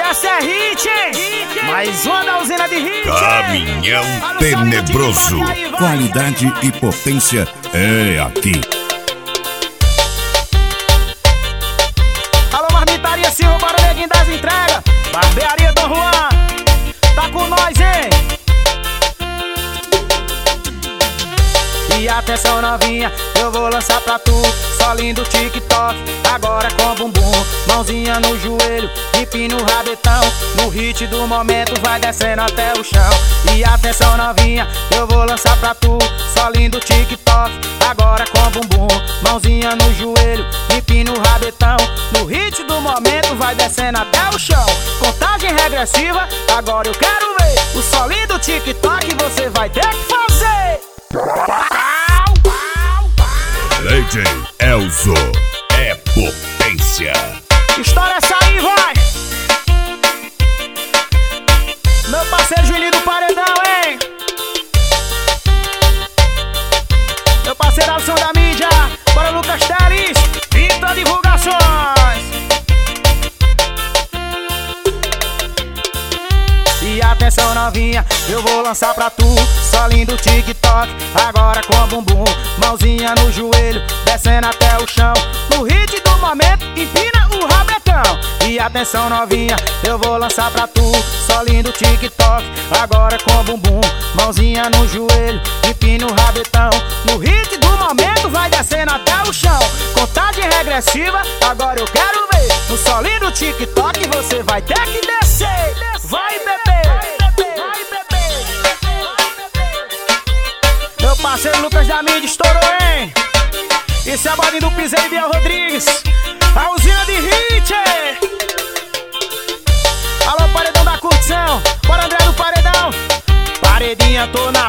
essa é hit, mais uma da usina de hit. Caminhão tenebroso, qualidade e potência é aqui. Alô, Marmitaria Silva, para o neguinho das entregas. Barbearia Dom Juan, tá com nós, hein? E atenção novinha, eu vou lançar pra tu só lindo TikTok, agora com bumbum, mãozinha no joelho, empina o rabetão. No hit do momento vai descendo até o chão. E atenção novinha, eu vou lançar pra tu só lindo TikTok, agora com bumbum, mãozinha no joelho, empina o rabetão. No hit do momento vai descendo até o chão. Contagem regressiva, agora eu quero ver o só lindo TikTok, você vai ter que fazer. DJ Elzo é potência. Estoura essa aí, vai! Meu parceiro Juninho do Paredão, hein? Meu parceiro Alisson da mídia, bora Lucas Teres, Vita Divulgações. E atenção novinha, eu vou lançar pra tu só lindo TikTok, agora com bumbum, mãozinha no joelho, descendo até o chão. No hit do momento, empina o rabetão. E atenção novinha, eu vou lançar pra tu só lindo TikTok, agora com bumbum, mãozinha no joelho, empina o rabetão. No hit do momento vai descendo até o chão. Contagem regressiva, agora eu quero ver no só lindo TikTok, você vai ter que descer. Vai bebê, vai bebê. Meu parceiro Lucas da mídia estourou, hein? Esse é a bolinha do Piseiro e Biel Rodrigues, a usina de hit. Alô, paredão da curtição, bora André do Paredão. Paredinha, tô na